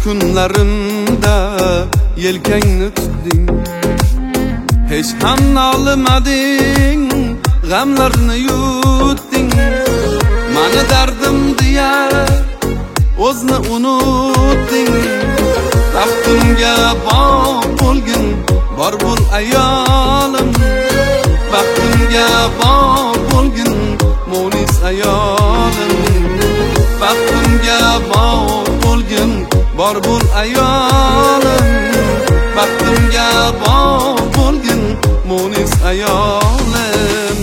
kunlarimda yelkangni tutding, hech ham nolimading, g'amlarni yutding. Mani dardim deya o'zni unutding. Baxtimga bog' bo'lgin, bor bo'l ayolim. Baxtimga bog' bo'lgin, munis ayolim. Baxtimga bog' bo'lgin, bor bo'l ayolim. Baxtimga bog' bo'lgin, munis ayolim.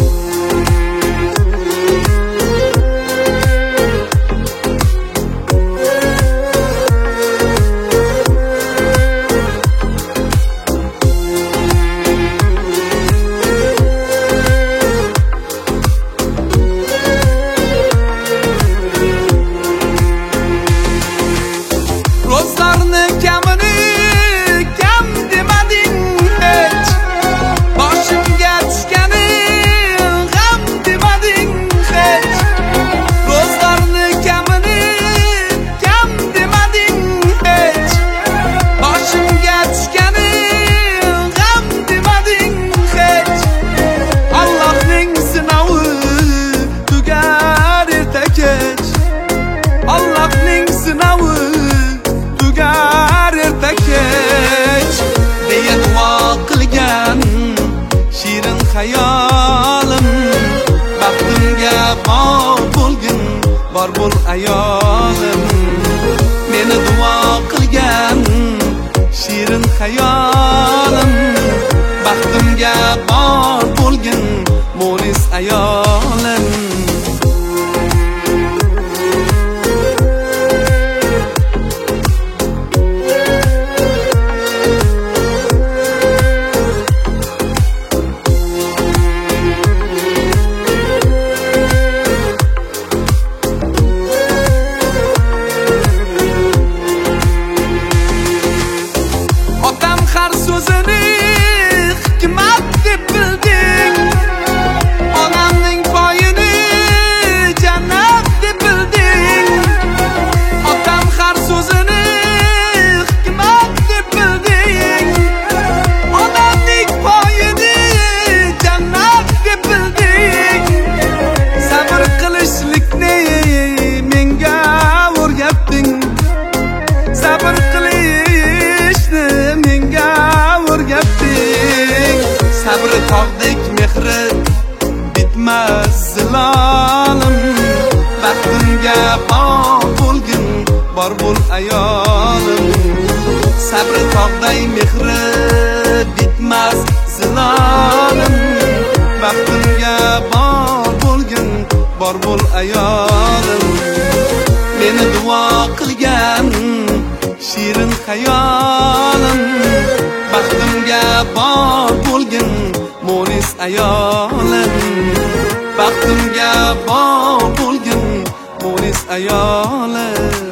Allah'ning sınavi tugar erta kech deya duo qilgan shirin hayolim. Baxtimga bog' bo'lgin, bor bo'l ayolim. Meni duo qilgan shirin hayolim. Baxtimga bog' bo'lgin, munis ayolim. Sabri tog'dek mehri bitmas zilolim. Baxtimga bog' bo'lgin, bor bo'l ayolim. Sabri tog'day mehri bitmas zilolim. Baxtimga bog' bo'lgin, bor bo'l ayolim. Meni duo qilgan shirin hayolim. Baxtimga bog' bo'lgin, munis ayolim. Baxtimga bog' bo'lgin, munis ayolim.